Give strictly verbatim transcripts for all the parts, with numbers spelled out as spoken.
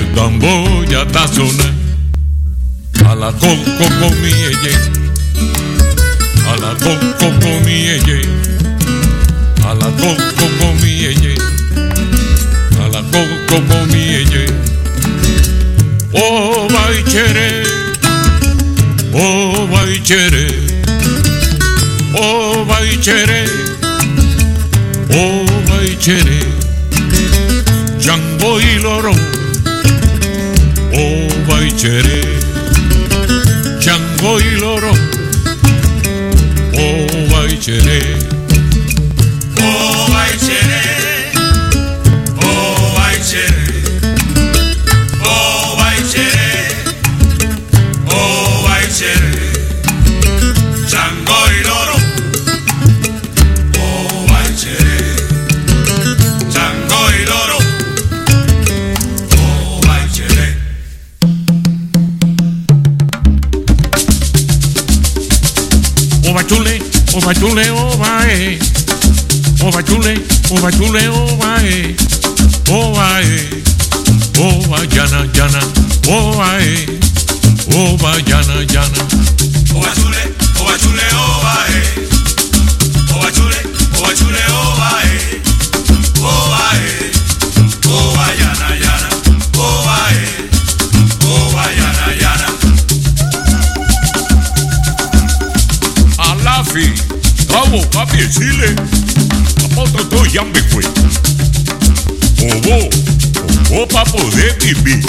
tamboya da sonar. A la coco con mi eye, a la coco con mi eye, a la coco con mi eye, a la coco con mi eye. Oh vai chere, oh vai chere, oh vai chere, oh vai chere. Django y loro, oh vai chere. Django y loro, oh vai chere. Oh vai chere, oh vai chere, oh vai chere, oh vai chere. Django y loro, oh vai chere. Django y loro, oh vai chere. Oh va chule, oh va chule, oh va eh. Oh va chule, oh va chule, oh va eh. Oh va eh. Oh va llana, llana, oh va eh. Oh va llana, llana. Oh va chule, oh va chule, oh va eh. Oh va chule, oh va chule, oh va eh. Oh va eh. Oh va llana, llana, oh va eh. Oh va llana, llana. Alafi, bravo, papi, Chile. Apotro to yambe fue. Obo, obo pa poder vivir.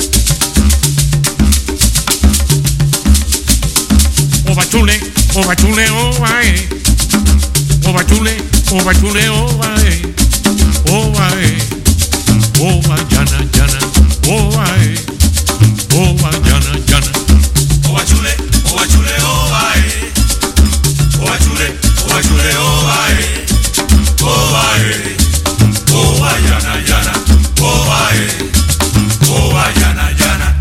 Ova chule, ova chule, ova eh. Ova chule, ova chule, ova eh. Ova eh. Ova llana, llana, ova eh. Ova llana, llana. Ova chule, ova chule, ova eh. Ova chule, ova chule, ova eh. Ova eh. Ova llana, llana, ova eh. Ova llana, llana.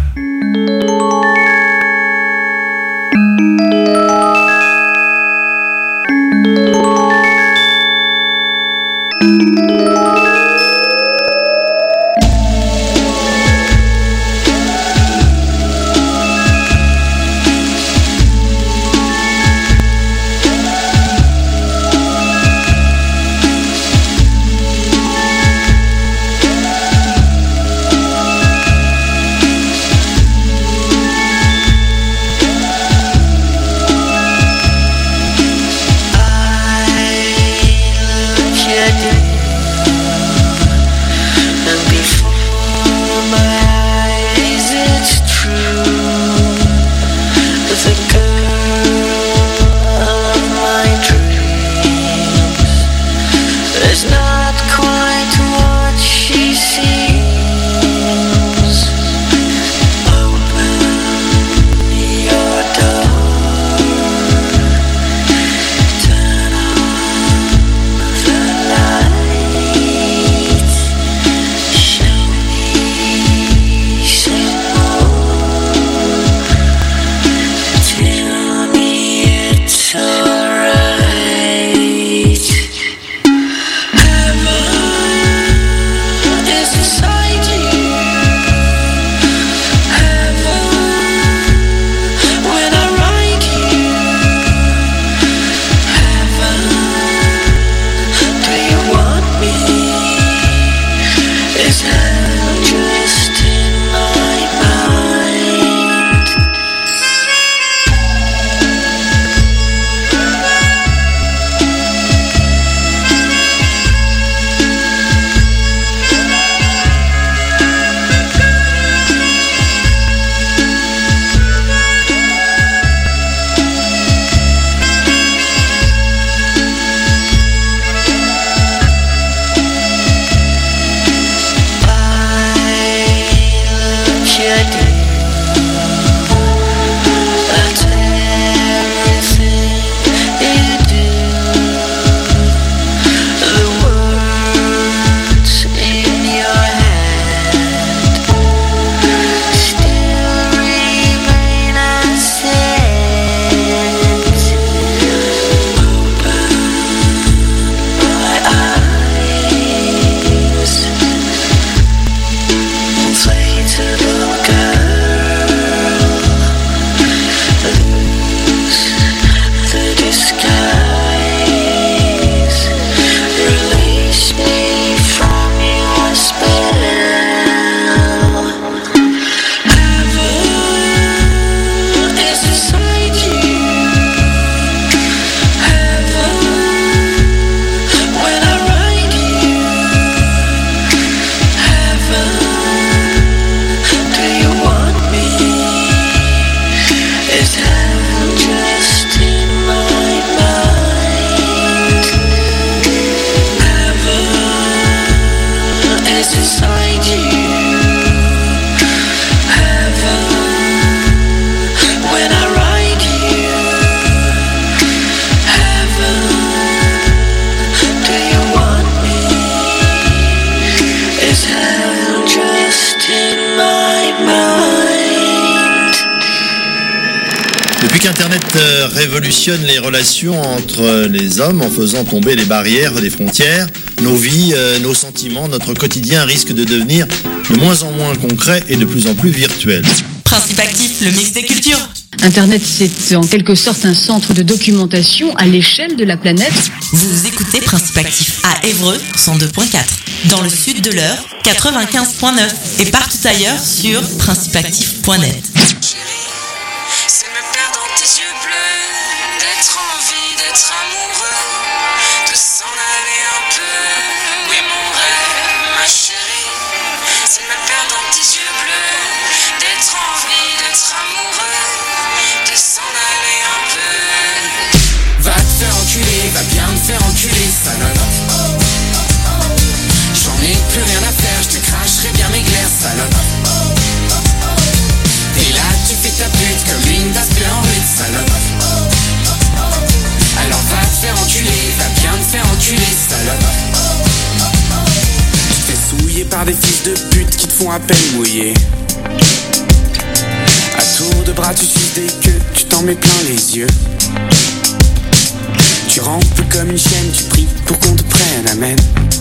find you. Heaven, when I ride you. Heaven, do you want me? Is heaven just in my mind? Depuis qu'Internet euh, révolutionne les relations entre les hommes en faisant tomber les barrières des frontières, nos vies, euh, nos sentiments, notre quotidien risquent de devenir de moins en moins concrets et de plus en plus virtuels. Principe actif, le mix des cultures. Internet, c'est en quelque sorte un centre de documentation à l'échelle de la planète. Vous écoutez Principe actif à Évreux, cent deux virgule quatre. Dans le sud de l'Eure, quatre-vingt-quinze virgule neuf. Et partout ailleurs sur principe actif point net. C'est me perdre dans tes yeux bleus, d'être en vie, d'être amoureux, de s'en aller un peu. Oui, mon rêve, ma chérie. C'est me perdre dans tes yeux bleus, d'être en vie, d'être amoureux, de s'en aller un peu. Va te faire enculer, va bien te faire enculer, salope. J'en ai plus rien à faire, je te cracherai bien mes glaires, salope. Et là tu fais ta pute comme une d'aspect en rue, salope. Alors va te faire enculer, va bien te faire enculer, salope. Tu te fais souiller par des fils de pute qui te font à peine mouiller. À tour de bras tu suces des queues, tu t'en mets plein les yeux. Tu rampes comme une chienne, tu pries pour qu'on te prenne, amen.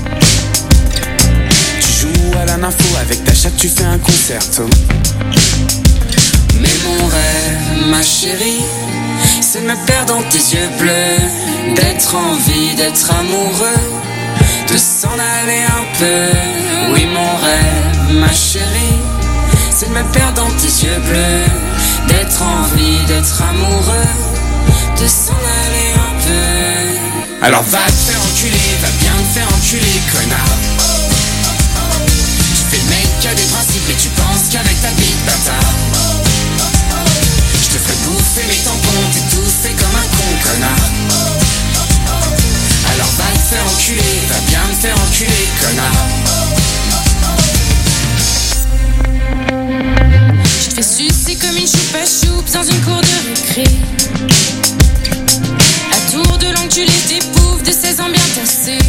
Tu joues à la nympho, avec ta chatte tu fais un concerto. Mais mon rêve, ma chérie, c'est de me perdre dans tes yeux bleus, d'être en vie, d'être amoureux, de s'en aller un peu. Oui, mon rêve, ma chérie, c'est de me perdre dans tes yeux bleus, d'être en vie, d'être amoureux, de s'en aller un peu. Alors va te faire enculer, va bien te faire enculer, connard. Tu fais le mec qui a des principes, mais tu penses qu'avec ta bite, bâtard. Je te ferai bouffer mes tampons, t'étouffer comme un con, connard. Alors va te faire enculer, va bien te faire enculer, connard. Je te fais sucer comme une choupe à choupe dans une cour de récré. À tour de langue tu les épouves de seize ans bien tassés.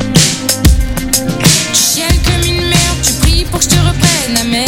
Tu chiales comme une merde, tu pries pour que je te reprenne, amen.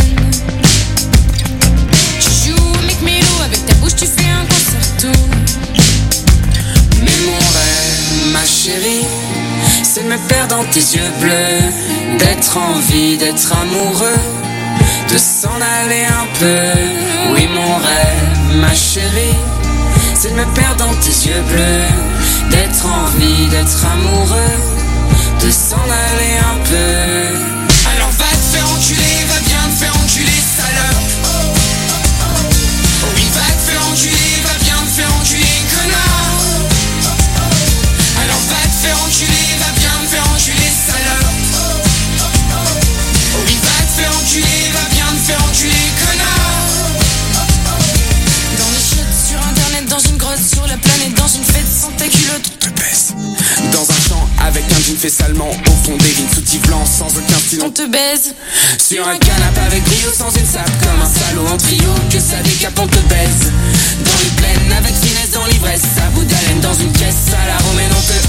Tu joues au mec mélo, avec ta bouche tu fais un concerto. Mais mon rêve, ma chérie, c'est de me perdre dans tes yeux bleus, d'être en vie, d'être amoureux, de s'en aller un peu. Oui, mon rêve, ma chérie, c'est de me perdre dans tes yeux bleus, d'être en vie, d'être amoureux, de s'en aller un peu. Alors va te faire enculer, va bien te faire enculer, salope. Oui, va te faire enculer, va bien te faire enculer, connard. Alors va te faire enculer, va bien te faire enculer, salope. Oui, va te faire enculer, va bien te faire enculer, connard. Dans les chiottes, sur internet, dans une grotte, sur la planète, dans une fête sans ta culotte. Te baisse. Dans un champ avec un jean fait salement, au fond des vignes soutif blanc sans aucun style. On te baise. Sur un canapé avec brio, sans une sape, comme un salaud en trio, que ça décape, on te baise. Dans les plaines, avec finesse, dans l'ivresse, à bout d'haleine, dans une caisse, à la romaine, on te...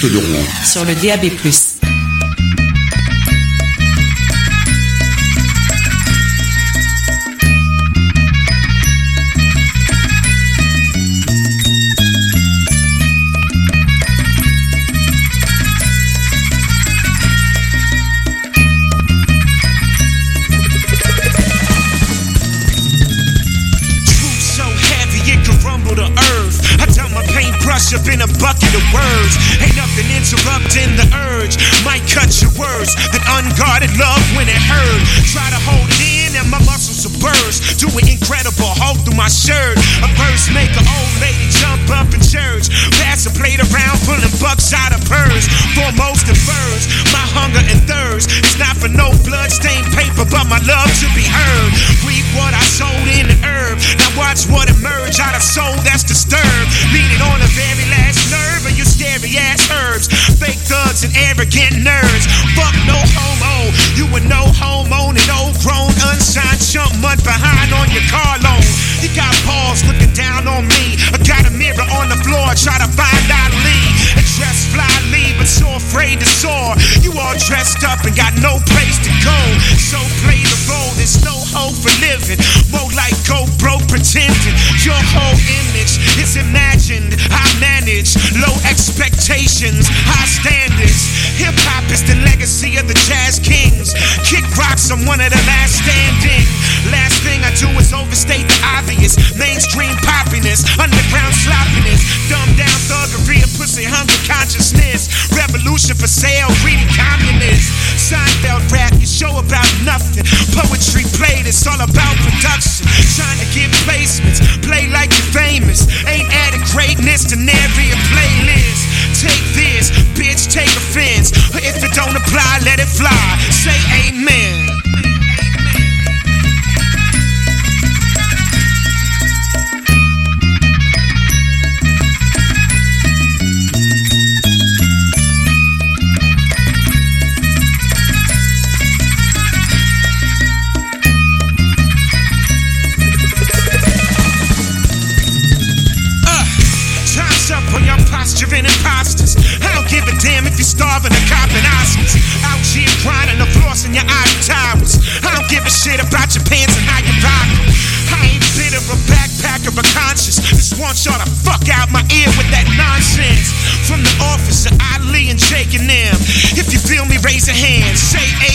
Alerte de Rouen. Sur le D A B plus. Up in a bucket of words, ain't nothing interrupting the urge. Might cut your words, that unguarded love when it hurt. Try to hold it in and my muscles will burst. Do an incredible hold through my shirt. A verse make an old lady jump up in church. Pass a plate around, pulling bucks out of purse. Foremost and first, my hunger and thirst. It's not for no blood-stained paper, but my love to be heard. Reap what I sowed in the herb. Now watch what emerge out of soul that's disturbed. Leaning on a very last nerve of you scary ass herbs. Fake thugs and arrogant nerds. Fuck no homo. You a no homo and old grown unsigned chump mud behind on your car loan. You got balls looking down on me. I got a mirror on the floor, try to find out lead. And dress fly lead, but so afraid to soar. You all dressed up and got no place to go. So play the role, there's no hope for living. More like go broke pretending. Your whole image is imagined. I manage low expectations, high standards. Hip hop is the legacy of the jazz kings. Kick rocks, I'm one of the last standing. Last thing I do is overstate the obvious. Mainstream poppiness, underground sloppiness, dumbed down thuggery and pussy hungry consciousness. Revolution for sale, greedy communists. Seinfeld rap, you show about nothing. Poetry played, it's all about production. Trying to get placements, play like you're famous. Ain't added greatness to nary a playlist. Take this, bitch, take offense. If it don't apply, let it fly. Say amen. Posturing imposters. I don't give a damn if you're starving or copping Oscars. Out here grinding or flossing your ivory towers. I don't give a shit about your pants and how you rock them. I ain't bitter or backpacker or conscious. Just want y'all to fuck out my ear with that nonsense. From the office of Ali and Jake and them. If you feel me, raise a hand. Say